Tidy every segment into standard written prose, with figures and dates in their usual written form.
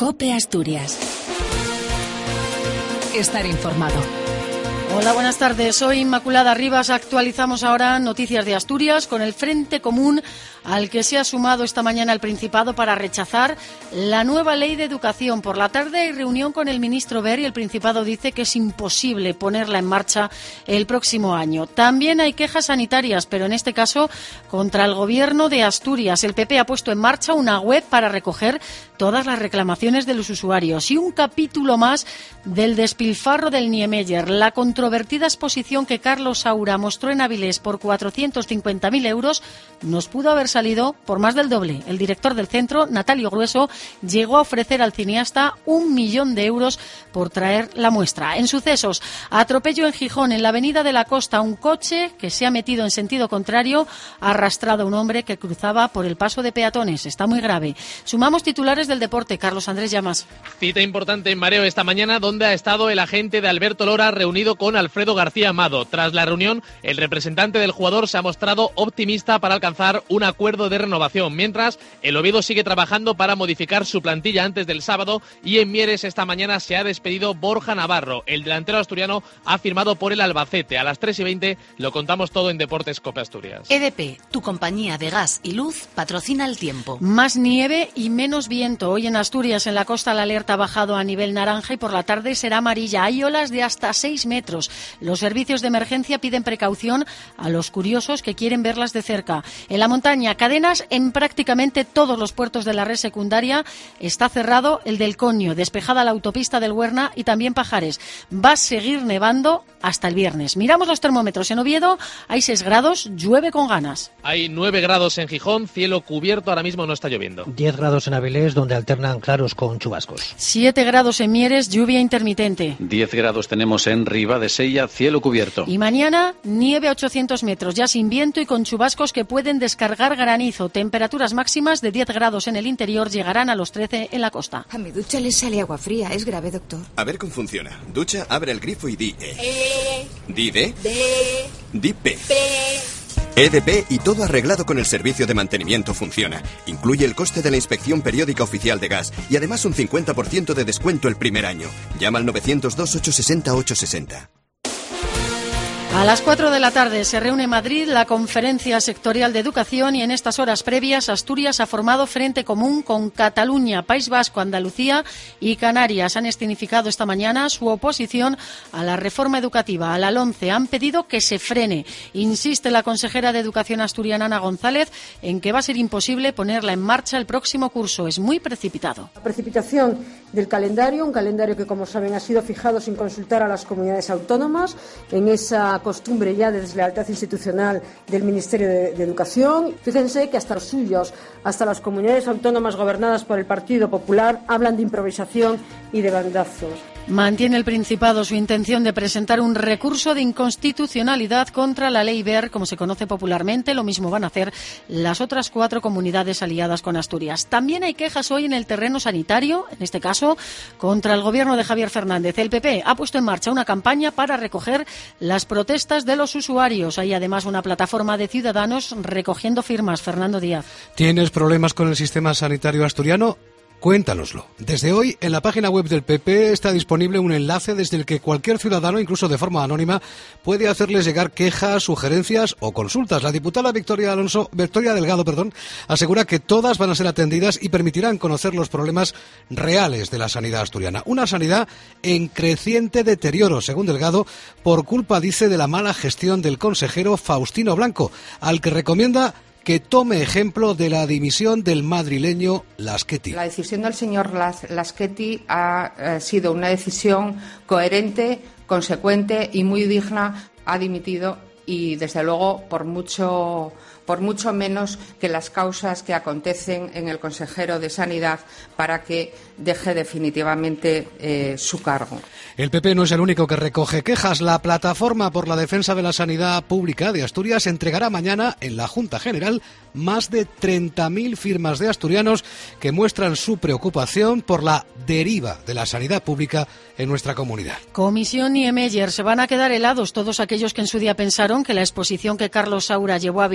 COPE Asturias. Estar informado. Hola, buenas tardes. Soy Inmaculada Rivas. Actualizamos ahora noticias de Asturias con el Frente Común al que se ha sumado esta mañana el Principado para rechazar la nueva ley de educación. Por la tarde hay reunión con el ministro Wert y el Principado dice que es imposible ponerla en marcha el próximo año. También hay quejas sanitarias, pero en este caso contra el Gobierno de Asturias. El PP ha puesto en marcha una web para recoger todas las reclamaciones de los usuarios y un capítulo más del despilfarro del Niemeyer. La controvertida exposición que Carlos Saura mostró en Avilés por 450.000 euros nos pudo haber salido por más del doble. El director del centro, Natalio Grueso, llegó a ofrecer al cineasta 1 millón de euros por traer la muestra. En sucesos, atropello en Gijón, en la avenida de la Costa, un coche que se ha metido en sentido contrario ha arrastrado a un hombre que cruzaba por el paso de peatones. Está muy grave. Sumamos titulares del deporte. Carlos Andrés Llamas. Cita importante en Mareo esta mañana, donde ha estado el agente de Alberto Lora reunido con Alfredo García Amado. Tras la reunión, el representante del jugador se ha mostrado optimista para alcanzar un acuerdo de renovación, mientras el Oviedo sigue trabajando para modificar su plantilla antes del sábado y en Mieres esta mañana se ha despedido Borja Navarro. El delantero asturiano ha firmado por el Albacete. A las 3:20 lo contamos todo en Deportes COPE Asturias. EDP, tu compañía de gas y luz, patrocina el tiempo. Más nieve y menos viento. Hoy en Asturias, en la costa, la alerta ha bajado a nivel naranja y por la tarde será amarilla. Hay olas de hasta 6 metros. Los servicios de emergencia piden precaución a los curiosos que quieren verlas de cerca. En la montaña, cadenas en prácticamente todos los puertos de la red secundaria. Está cerrado el del Conio, despejada la autopista del Huerna y también Pajares. Va a seguir nevando hasta el viernes. Miramos los termómetros. En Oviedo hay 6 grados, llueve con ganas. Hay 9 grados en Gijón, cielo cubierto, ahora mismo no está lloviendo. 10 grados en Avilés, donde alternan claros con chubascos. 7 grados en Mieres, lluvia intermitente. 10 grados tenemos en Ribadesella, cielo cubierto. Y mañana, nieve a 800 metros, ya sin viento y con chubascos que pueden descargar granizo. Temperaturas máximas de 10 grados en el interior, llegarán a los 13 en la costa. A mi ducha le sale agua fría. ¿Es grave, doctor? A ver cómo funciona. Ducha, abre el grifo y di Di D. Di P. EDP y todo arreglado con el servicio de mantenimiento funciona. Incluye el coste de la inspección periódica oficial de gas y además un 50% de descuento el primer año. Llama al 902-860-860. A las 4 de la tarde se reúne en Madrid la Conferencia Sectorial de Educación y en estas horas previas Asturias ha formado frente común con Cataluña, País Vasco, Andalucía y Canarias. Han escenificado esta mañana su oposición a la reforma educativa, a la LOMCE. Han pedido que se frene. Insiste la consejera de Educación asturiana, Ana González, en que va a ser imposible ponerla en marcha el próximo curso. Es muy precipitado. La precipitación del calendario, un calendario que, como saben, ha sido fijado sin consultar a las comunidades autónomas, en esa costumbre ya de deslealtad institucional del Ministerio de Educación. Fíjense que hasta los suyos, hasta las comunidades autónomas gobernadas por el Partido Popular, hablan de improvisación y de bandazos. Mantiene el Principado su intención de presentar un recurso de inconstitucionalidad contra la ley Wert, como se conoce popularmente. Lo mismo van a hacer las otras 4 comunidades aliadas con Asturias. También hay quejas hoy en el terreno sanitario, en este caso contra el gobierno de Javier Fernández. El PP ha puesto en marcha una campaña para recoger las protestas de los usuarios. Hay además una plataforma de ciudadanos recogiendo firmas. Fernando Díaz. ¿Tienes problemas con el sistema sanitario asturiano? Cuéntanoslo. Desde hoy, en la página web del PP está disponible un enlace desde el que cualquier ciudadano, incluso de forma anónima, puede hacerles llegar quejas, sugerencias o consultas. La diputada Victoria Delgado, asegura que todas van a ser atendidas y permitirán conocer los problemas reales de la sanidad asturiana. Una sanidad en creciente deterioro, según Delgado, por culpa, dice, de la mala gestión del consejero Faustino Blanco, al que recomienda que tome ejemplo de la dimisión del madrileño Laschetti. La decisión del señor Laschetti ha sido una decisión coherente, consecuente y muy digna. Ha dimitido y, desde luego, por mucho menos que las causas que acontecen en el consejero de Sanidad para que deje definitivamente su cargo. El PP no es el único que recoge quejas. La Plataforma por la Defensa de la Sanidad Pública de Asturias entregará mañana en la Junta General más de 30.000 firmas de asturianos que muestran su preocupación por la deriva de la sanidad pública en nuestra comunidad. Comisión Niemeyer. Se van a quedar helados todos aquellos que en su día pensaron que la exposición que Carlos Saura llevó a Avilés había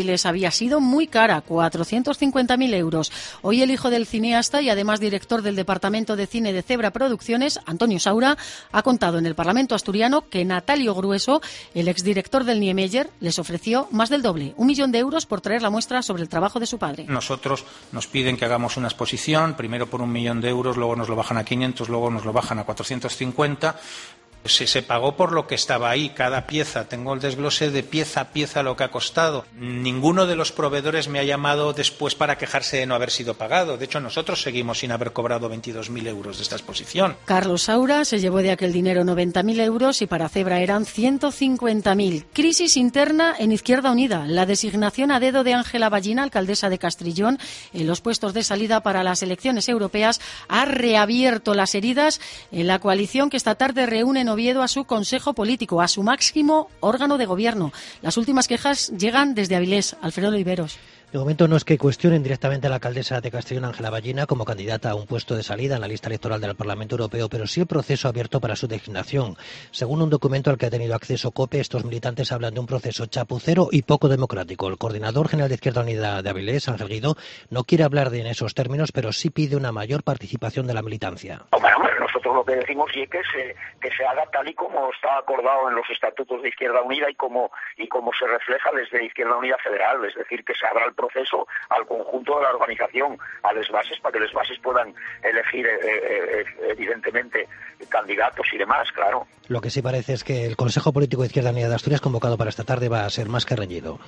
ha sido muy cara, 450.000 euros. Hoy el hijo del cineasta y además director del Departamento de Cine de Zebra Producciones, Antonio Saura, ha contado en el Parlamento asturiano que Natalio Grueso, el exdirector del Niemeyer, les ofreció más del doble, 1 millón de euros por traer la muestra sobre el trabajo de su padre. Nosotros nos piden que hagamos una exposición, primero por 1 millón de euros, luego nos lo bajan a 500, luego nos lo bajan a 450. Se pagó por lo que estaba ahí, cada pieza. Tengo el desglose de pieza a pieza lo que ha costado. Ninguno de los proveedores me ha llamado después para quejarse de no haber sido pagado. De hecho, nosotros seguimos sin haber cobrado 22.000 euros de esta exposición. Carlos Saura se llevó de aquel dinero 90.000 euros y para Zebra eran 150.000. Crisis interna en Izquierda Unida. La designación a dedo de Ángela Ballina, alcaldesa de Castrillón, en los puestos de salida para las elecciones europeas, ha reabierto las heridas en la coalición que esta tarde reúne en Oviedo a su Consejo Político, a su máximo órgano de gobierno. Las últimas quejas llegan desde Avilés. Alfredo Oliveros. De momento no es que cuestionen directamente a la alcaldesa de Castellón, Ángela Ballina, como candidata a un puesto de salida en la lista electoral del Parlamento Europeo, pero sí el proceso abierto para su designación. Según un documento al que ha tenido acceso COPE, estos militantes hablan de un proceso chapucero y poco democrático. El coordinador general de Izquierda Unida de Avilés, Ángel Guido, no quiere hablar en esos términos, pero sí pide una mayor participación de la militancia. Nosotros lo que decimos es que se haga tal y como está acordado en los estatutos de Izquierda Unida y como se refleja desde Izquierda Unida Federal, es decir, que se abra el proceso al conjunto de la organización, a las bases, para que las bases puedan elegir evidentemente candidatos y demás, claro. Lo que sí parece es que el Consejo Político de Izquierda Unida de Asturias, convocado para esta tarde, va a ser más que reñido.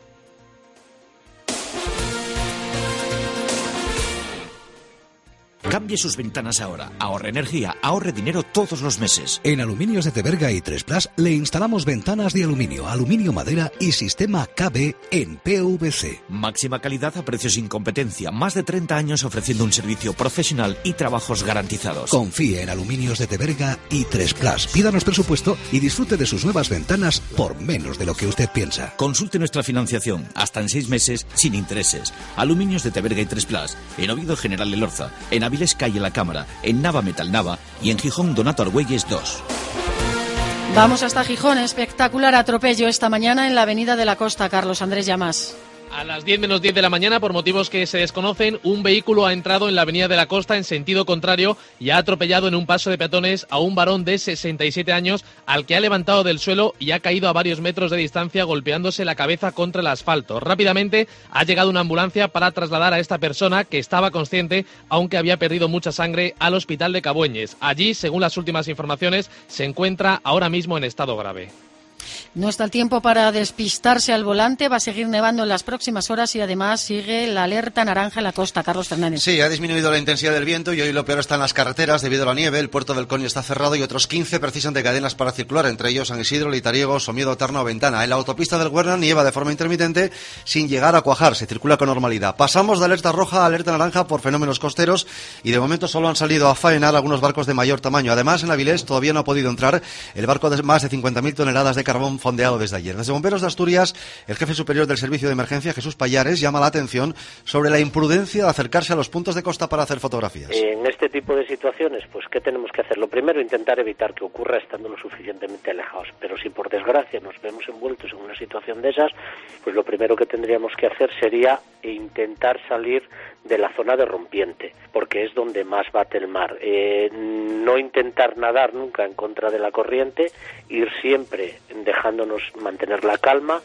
Cambie sus ventanas ahora. Ahorre energía, ahorre dinero todos los meses. En Aluminios de Teberga y 3plus le instalamos ventanas de aluminio, aluminio madera y sistema KB en PVC. Máxima calidad a precios sin competencia. Más de 30 años ofreciendo un servicio profesional y trabajos garantizados. Confíe en Aluminios de Teberga y 3plus. Pídanos presupuesto y disfrute de sus nuevas ventanas por menos de lo que usted piensa. Consulte nuestra financiación hasta en 6 meses sin intereses. Aluminios de Teberga y 3plus. En Oviedo General Elorza. En Avilés Calle La Cámara, en Nava Metal Nava y en Gijón Donato Argüelles 2. Vamos hasta Gijón. Espectacular atropello esta mañana en la Avenida de la Costa. Carlos Andrés Llamas. A las 10 menos 10 de la mañana, por motivos que se desconocen, un vehículo ha entrado en la Avenida de la Costa en sentido contrario y ha atropellado en un paso de peatones a un varón de 67 años al que ha levantado del suelo y ha caído a varios metros de distancia golpeándose la cabeza contra el asfalto. Rápidamente ha llegado una ambulancia para trasladar a esta persona, que estaba consciente, aunque había perdido mucha sangre, al hospital de Cabueñes. Allí, según las últimas informaciones, se encuentra ahora mismo en estado grave. No está el tiempo para despistarse al volante. Va a seguir nevando en las próximas horas y además sigue la alerta naranja en la costa. Carlos Fernández. Sí, ha disminuido la intensidad del viento y hoy lo peor está en las carreteras debido a la nieve. El puerto del Conio está cerrado y otros 15 precisan de cadenas para circular, entre ellos San Isidro, Litariego, Somiedo, Tarna o Ventana. En la autopista del Huerna nieva de forma intermitente sin llegar a cuajar. Se circula con normalidad. Pasamos de alerta roja a alerta naranja por fenómenos costeros y de momento solo han salido a faenar algunos barcos de mayor tamaño. Además, en Avilés todavía no ha podido entrar el barco de más de 50.000 toneladas de carbón fondeado desde ayer. Desde Bomberos de Asturias, el jefe superior del Servicio de Emergencia, Jesús Payares, llama la atención sobre la imprudencia de acercarse a los puntos de costa para hacer fotografías. En este tipo de situaciones, pues, ¿qué tenemos que hacer? Lo primero, intentar evitar que ocurra estando lo suficientemente alejados. Pero si por desgracia nos vemos envueltos en una situación de esas, pues lo primero que tendríamos que hacer sería intentar salir de la zona de rompiente, porque es donde más bate el mar. No intentar nadar nunca en contra de la corriente, ir siempre dejándonos mantener la calma.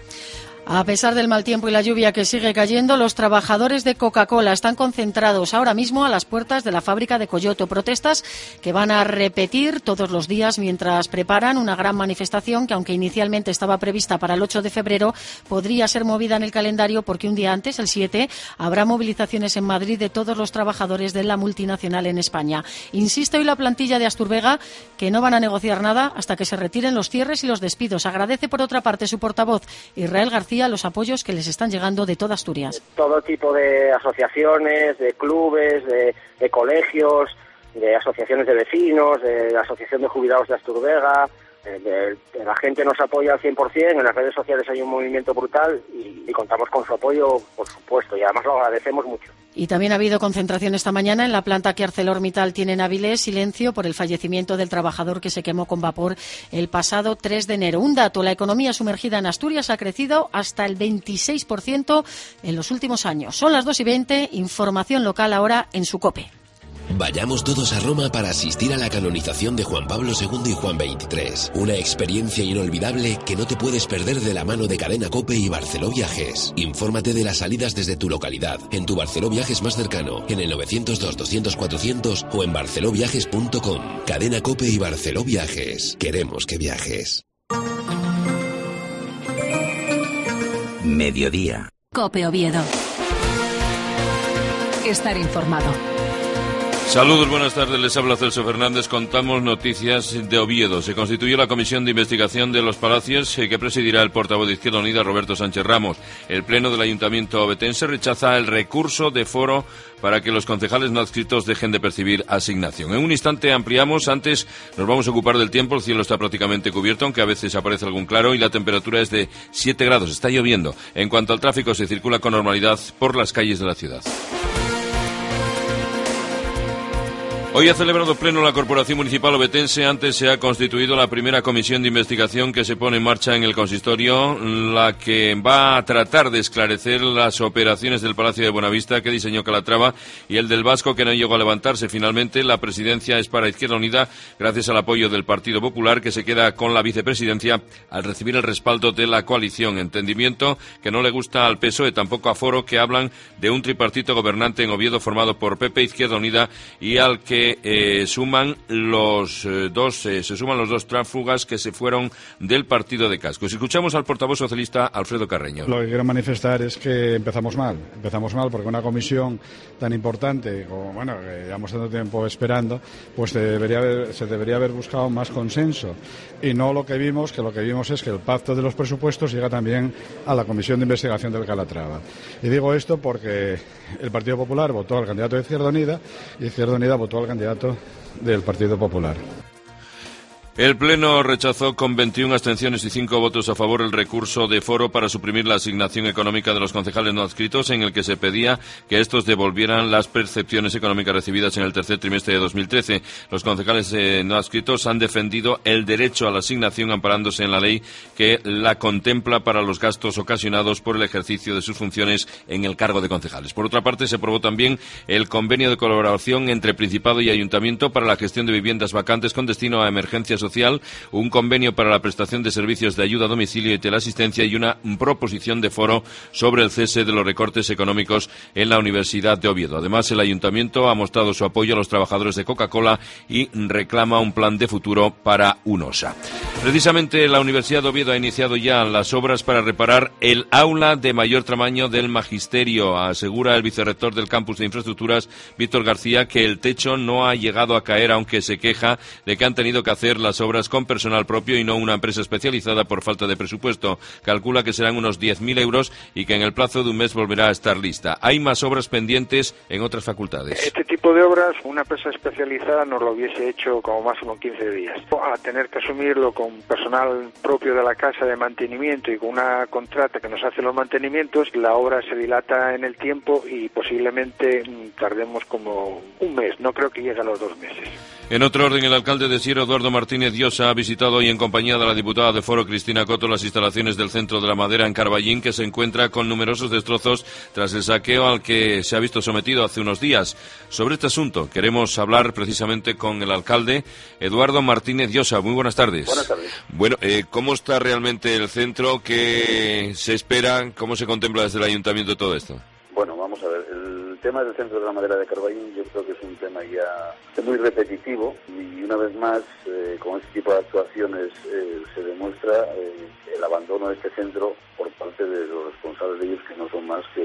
A pesar del mal tiempo y la lluvia que sigue cayendo, los trabajadores de Coca-Cola están concentrados ahora mismo a las puertas de la fábrica de Coyoto. Protestas que van a repetir todos los días mientras preparan una gran manifestación que, aunque inicialmente estaba prevista para el 8 de febrero, podría ser movida en el calendario porque un día antes, el 7, habrá movilizaciones en Madrid de todos los trabajadores de la multinacional en España. Insiste hoy la plantilla de Asturvega que no van a negociar nada hasta que se retiren los cierres y los despidos. Agradece, por otra parte, su portavoz, Israel García, los apoyos que les están llegando de toda Asturias. Todo tipo de asociaciones, de clubes, de colegios, de asociaciones de vecinos, de la Asociación de Jubilados de Asturvega, La gente nos apoya al 100%, en las redes sociales hay un movimiento brutal y contamos con su apoyo, por supuesto, y además lo agradecemos mucho. Y también ha habido concentración esta mañana en la planta que ArcelorMittal tiene en Avilés, silencio por el fallecimiento del trabajador que se quemó con vapor el pasado 3 de enero. Un dato, la economía sumergida en Asturias ha crecido hasta el 26% en los últimos años. Son las 2:20, información local ahora en su COPE. Vayamos todos a Roma para asistir a la canonización de Juan Pablo II y Juan XXIII. Una experiencia inolvidable que no te puedes perder de la mano de Cadena COPE y Barceló Viajes. Infórmate de las salidas desde tu localidad, en tu Barceló Viajes más cercano, en el 902-200-400 o en barceloviajes.com. Cadena COPE y Barceló Viajes. Queremos que viajes. Mediodía. COPE Oviedo. Estar informado. Saludos, buenas tardes, les habla Celso Fernández. Contamos noticias de Oviedo. Se constituyó la Comisión de Investigación de los Palacios que presidirá el portavoz de Izquierda Unida, Roberto Sánchez Ramos. El Pleno del Ayuntamiento ovetense rechaza el recurso de foro para que los concejales no adscritos dejen de percibir asignación. En un instante ampliamos, antes nos vamos a ocupar del tiempo. El cielo está prácticamente cubierto, aunque a veces aparece algún claro, y la temperatura es de 7 grados. Está lloviendo. En cuanto al tráfico, se circula con normalidad por las calles de la ciudad. Hoy ha celebrado pleno la Corporación Municipal ovetense. Antes se ha constituido la primera comisión de investigación que se pone en marcha en el consistorio, la que va a tratar de esclarecer las operaciones del Palacio de Buenavista que diseñó Calatrava y el del Vasco, que no llegó a levantarse. Finalmente, la presidencia es para Izquierda Unida, gracias al apoyo del Partido Popular, que se queda con la vicepresidencia al recibir el respaldo de la coalición. Entendimiento que no le gusta al PSOE, tampoco a Foro, que hablan de un tripartito gobernante en Oviedo formado por PP, Izquierda Unida, y al que se suman los dos tránsfugas que se fueron del partido de Cascos. Escuchamos al portavoz socialista Alfredo Carreño. Lo que quiero manifestar es que empezamos mal porque una comisión tan importante, como que llevamos tanto tiempo esperando, pues se debería haber buscado más consenso, y no lo que vimos es que el pacto de los presupuestos llega también a la comisión de investigación del Calatrava. Y digo esto porque el Partido Popular votó al candidato de Izquierda Unida y Izquierda Unida votó al candidato del Partido Popular. El Pleno rechazó con 21 abstenciones y 5 votos a favor el recurso de Foro para suprimir la asignación económica de los concejales no adscritos, en el que se pedía que estos devolvieran las percepciones económicas recibidas en el tercer trimestre de 2013. Los concejales no adscritos han defendido el derecho a la asignación amparándose en la ley que la contempla para los gastos ocasionados por el ejercicio de sus funciones en el cargo de concejales. Por otra parte, se aprobó también el convenio de colaboración entre Principado y Ayuntamiento para la gestión de viviendas vacantes con destino a emergencias social, un convenio para la prestación de servicios de ayuda a domicilio y teleasistencia y una proposición de Foro sobre el cese de los recortes económicos en la Universidad de Oviedo. Además, el Ayuntamiento ha mostrado su apoyo a los trabajadores de Coca-Cola y reclama un plan de futuro para UNOSA. Precisamente la Universidad de Oviedo ha iniciado ya las obras para reparar el aula de mayor tamaño del Magisterio. Asegura el vicerrector del Campus de Infraestructuras, Víctor García, que el techo no ha llegado a caer, aunque se queja de que han tenido que hacer las obras con personal propio y no una empresa especializada por falta de presupuesto. Calcula que serán unos 10.000 euros y que en el plazo de un mes volverá a estar lista. Hay más obras pendientes en otras facultades. Este tipo de obras, una empresa especializada nos lo hubiese hecho como máximo 15 días. A tener que asumirlo con personal propio de la casa de mantenimiento y con una contrata que nos hace los mantenimientos, la obra se dilata en el tiempo y posiblemente tardemos como un mes. No creo que llegue a los 2 meses. En otro orden, el alcalde de Siero, Eduardo Martínez Llosa, ha visitado hoy en compañía de la diputada de Foro, Cristina Coto, las instalaciones del Centro de la Madera en Carballín, que se encuentra con numerosos destrozos tras el saqueo al que se ha visto sometido hace unos días. Sobre este asunto queremos hablar precisamente con el alcalde, Eduardo Martínez Llosa. Muy buenas tardes. Buenas tardes. Bueno, ¿cómo está realmente el centro? ¿Qué se espera? ¿Cómo se contempla desde el ayuntamiento todo esto? Bueno, vamos a ver. El tema del Centro de la Madera de Carballín yo creo que es un tema ya muy repetitivo y una vez más con este tipo de actuaciones se demuestra el abandono de este centro por parte de los responsables de ellos, que no son más que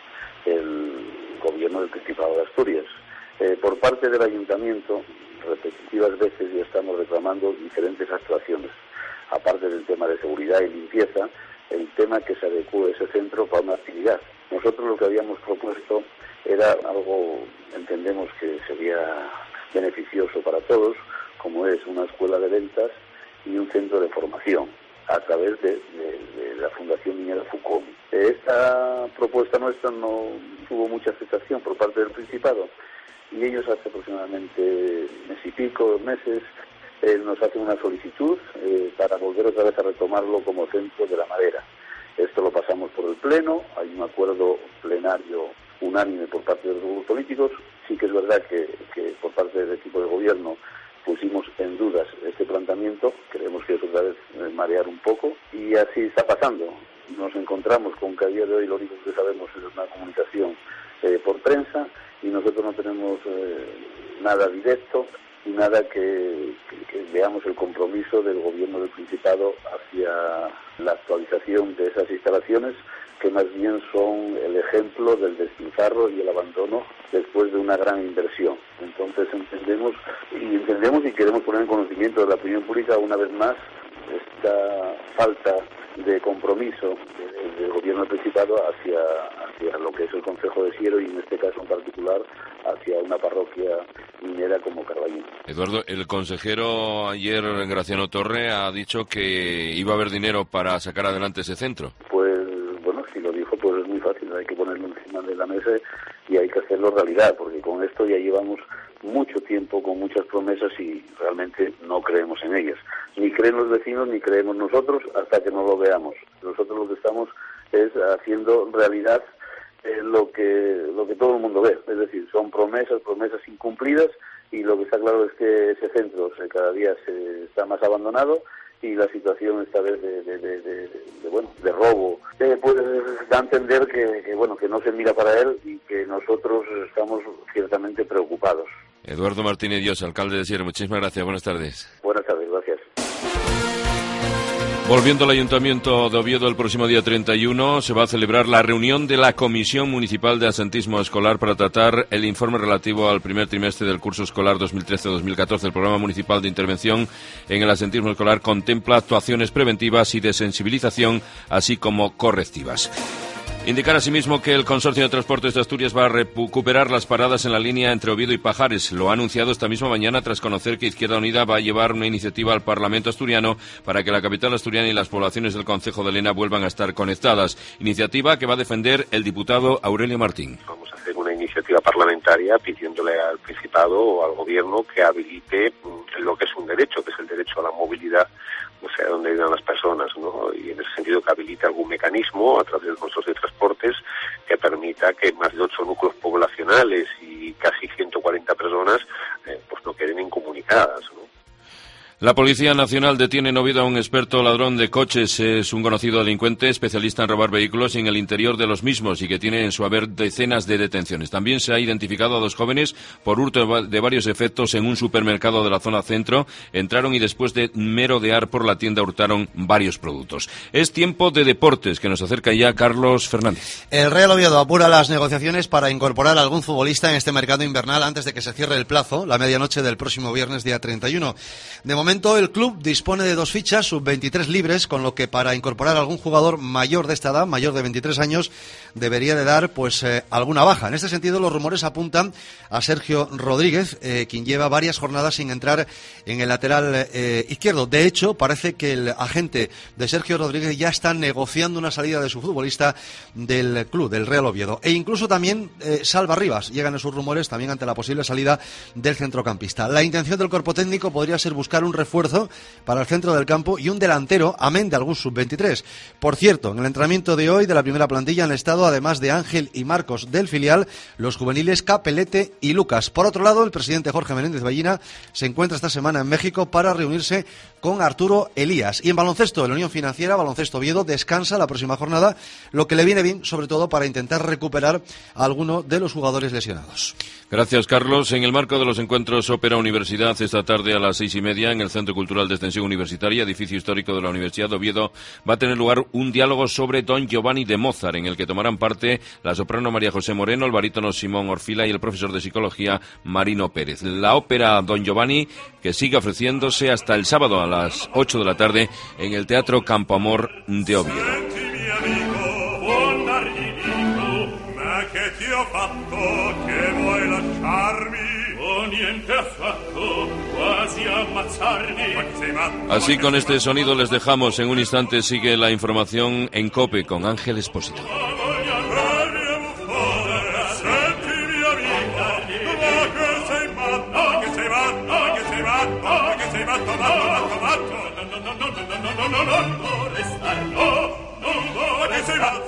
el gobierno del Principado de Asturias. Por parte del ayuntamiento, repetitivas veces ya estamos reclamando diferentes actuaciones, aparte del tema de seguridad y limpieza, el tema que se adecue ese centro para una actividad. Nosotros lo que habíamos propuesto era algo, entendemos que sería beneficioso para todos, como es una escuela de ventas y un centro de formación a través de la Fundación Minera Foucault. Esta propuesta nuestra no tuvo mucha aceptación por parte del Principado y ellos hace aproximadamente mes y pico, 2 meses, nos hacen una solicitud para volver otra vez a retomarlo como centro de la madera. Esto lo pasamos por el Pleno, hay un acuerdo plenario unánime por parte de los grupos políticos. Sí que es verdad que por parte del equipo de gobierno pusimos en dudas este planteamiento, creemos que es otra vez marear un poco, y así está pasando. Nos encontramos con que a día de hoy lo único que sabemos es una comunicación por prensa, y nosotros no tenemos nada directo y nada que veamos el compromiso del gobierno del Principado hacia la actualización de esas instalaciones, que más bien son el ejemplo del despilfarro y el abandono después de una gran inversión. Entonces entendemos y queremos poner en conocimiento de la opinión pública una vez más esta falta de compromiso del gobierno del Principado hacia lo que es el concejo de Siero, y en este caso en particular hacia una parroquia minera como Carballín. Eduardo, el consejero ayer, Graciano Torre, ha dicho que iba a haber dinero para sacar adelante ese centro. Pues bueno, si lo dijo, pues es muy fácil, hay que ponerlo encima de la mesa y hay que hacerlo realidad, porque con esto ya llevamos mucho tiempo con muchas promesas y realmente no creemos en ellas. Ni creen los vecinos ni creemos nosotros hasta que no lo veamos. Nosotros lo que estamos es haciendo realidad lo que todo el mundo ve, es decir, son promesas incumplidas, y lo que está claro es que ese centro cada día está más abandonado, y la situación esta vez de robo pues da a entender que no se mira para él y que nosotros estamos ciertamente preocupados. Eduardo Martínez Dios, alcalde de Siero, muchísimas gracias, buenas tardes. Buenas tardes, gracias. Volviendo al Ayuntamiento de Oviedo, el próximo día 31 se va a celebrar la reunión de la Comisión Municipal de Absentismo Escolar para tratar el informe relativo al primer trimestre del curso escolar 2013-2014. El Programa Municipal de Intervención en el Absentismo Escolar contempla actuaciones preventivas y de sensibilización, así como correctivas. Indicar asimismo que el Consorcio de Transportes de Asturias va a recuperar las paradas en la línea entre Oviedo y Pajares. Lo ha anunciado esta misma mañana tras conocer que Izquierda Unida va a llevar una iniciativa al Parlamento asturiano para que la capital asturiana y las poblaciones del concejo de Lena vuelvan a estar conectadas. Iniciativa que va a defender el diputado Aurelio Martín. Vamos a hacer una iniciativa parlamentaria pidiéndole al Principado o al Gobierno que habilite lo que es un derecho, que es el derecho a la movilidad, o sea, donde vivan las personas, ¿no? Y en ese sentido que habilite algún mecanismo a través del Consorcio de Transportes que permita que más de 8 núcleos poblacionales y casi 140 personas pues no queden incomunicadas, ¿no? La Policía Nacional detiene en Oviedo a un experto ladrón de coches. Es un conocido delincuente especialista en robar vehículos y en el interior de los mismos, y que tiene en su haber decenas de detenciones. También se ha identificado a 2 jóvenes por hurto de varios efectos en un supermercado de la zona centro. Entraron y después de merodear por la tienda hurtaron varios productos. Es tiempo de deportes, que nos acerca ya Carlos Fernández. El Real Oviedo apura las negociaciones para incorporar a algún futbolista en este mercado invernal antes de que se cierre el plazo, la medianoche del próximo viernes, día 31. De momento, el club dispone de 2 fichas sub-23 libres, con lo que para incorporar a algún jugador mayor de esta edad, mayor de 23 años, debería de dar alguna baja. En este sentido, los rumores apuntan a Sergio Rodríguez, quien lleva varias jornadas sin entrar en el lateral izquierdo. De hecho, parece que el agente de Sergio Rodríguez ya está negociando una salida de su futbolista del club, del Real Oviedo. E incluso también Salva Rivas. Llegan esos rumores también ante la posible salida del centrocampista. La intención del cuerpo técnico podría ser buscar un refuerzo para el centro del campo y un delantero, amén de algún sub-23. Por cierto, en el entrenamiento de hoy de la primera plantilla han estado, además de Ángel y Marcos del filial, los juveniles Capelete y Lucas. Por otro lado, el presidente Jorge Menéndez Ballina se encuentra esta semana en México para reunirse con Arturo Elías. Y en baloncesto, la Unión Financiera, Baloncesto Oviedo, descansa la próxima jornada, lo que le viene bien, sobre todo para intentar recuperar a alguno de los jugadores lesionados. Gracias, Carlos. En el marco de los encuentros Ópera Universidad, esta tarde a las 6:30, en el Centro Cultural de Extensión Universitaria, edificio histórico de la Universidad de Oviedo, va a tener lugar un diálogo sobre Don Giovanni de Mozart, en el que tomarán parte la soprano María José Moreno, el barítono Simón Orfila y el profesor de psicología Marino Pérez. La ópera Don Giovanni, que sigue ofreciéndose hasta el sábado a las 8 de la tarde en el Teatro Campo Amor de Oviedo. Che ti ho fatto che vuoi lasciarmi? Oh, niente affatto, Así, con este sonido les dejamos. En un instante sigue la información en COPE con Ángel Expósito. No,